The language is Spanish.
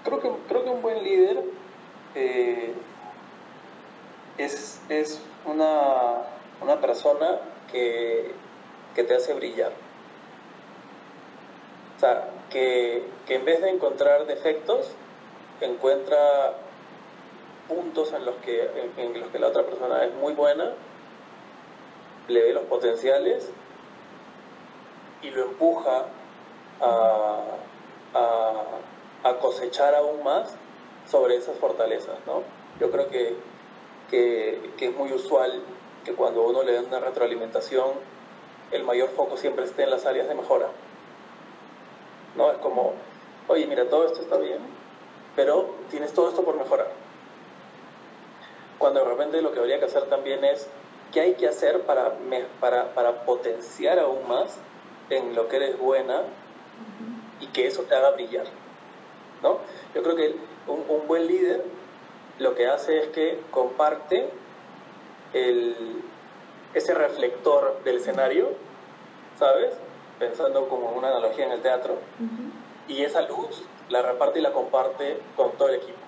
Creo que un buen líder eh, es una persona que te hace brillar. O sea, que en vez de encontrar defectos, encuentra puntos en los que la otra persona es muy buena, le ve los potenciales y lo empuja a, a cosechar aún más sobre esas fortalezas, ¿no? Yo creo que es muy usual que cuando uno le da una retroalimentación, el mayor foco siempre esté en las áreas de mejora, ¿no? Es como, oye, mira, todo esto está bien, pero tienes todo esto por mejorar. Cuando de repente lo que habría que hacer también es, ¿qué hay que hacer para potenciar aún más en lo que eres buena y que eso te haga brillar, ¿no? Yo creo que un buen líder lo que hace es que comparte el, ese reflector del escenario, ¿sabes? Pensando como una analogía en el teatro, y esa luz la reparte y la comparte con todo el equipo.